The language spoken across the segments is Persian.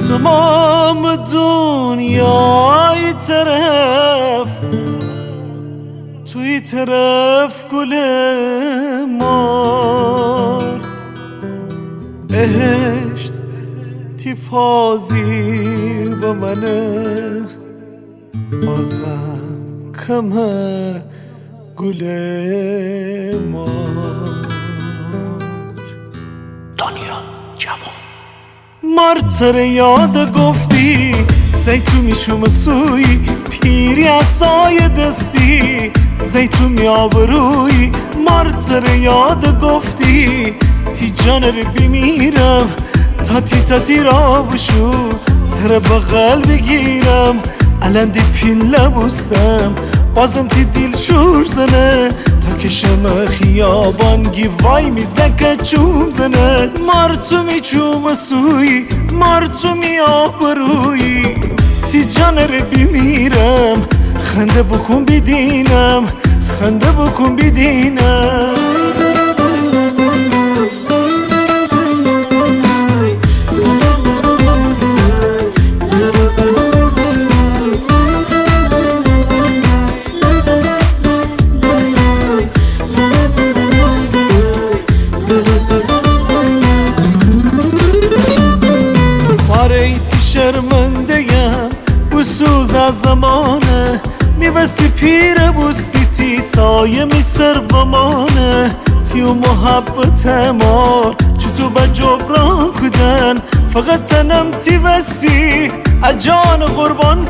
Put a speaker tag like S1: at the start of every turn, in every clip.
S1: تمام دنیای طرف توی طرف گل مار بهشت تیپازیر و منه بازم کمه گل مار
S2: دنیا جوان
S1: مارتر یاد گفتی زیتون میچوم سوی پیری اصای دستی زیتون میاب روی مارتر یاد گفتی تی جانر بیمیرم تاتی را بشو تر بغل بگیرم الان دی پین لبوستم بازم تی دیل شور زنه تا کشم خیابان وای میزکه چوم زنه مارتو میچوم سوی مارتو میاب روی تی جانر بیمیرم خنده بکن بدینم خنده بکن بدینم شرمنده‌ام بسوز از زمانه میبسی پیر بوسیتی سایه میسر بمانه تیو محبت مار چطور با جبران کدن فقط تنم تی بسی اجان قربان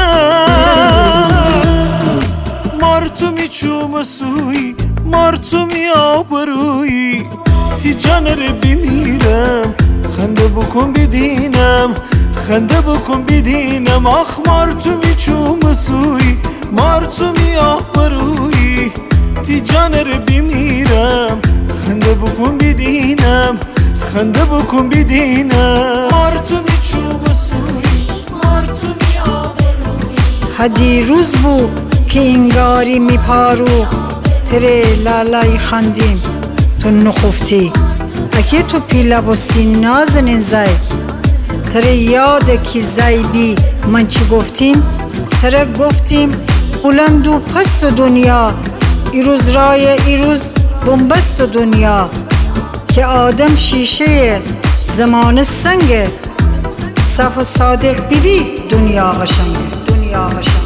S1: کدن مارتو میچوم سوی مارتو میاب روی تی جانر بیمیرم خنده بکن بدینم خنده بکن بدینم آخ مارتو میچوم سوی مارتو میاب روی تی جانر بیمیرم خنده بکن بدینم خنده بکن بدینم مارتو میچوم سوی مارتو میاب روی
S3: هدی روز بو که اینگاری میپارو تره لالای خندیم تو نخفتی اکی تو پیلا بستی نازنین زی تره یاده کی زیبی من چی گفتیم تره گفتیم بلند و پست دنیا ایروز رای ایروز بنبست دنیا که آدم شیشه زمان سنگه صف و صادق بیبی دنیا قشنگه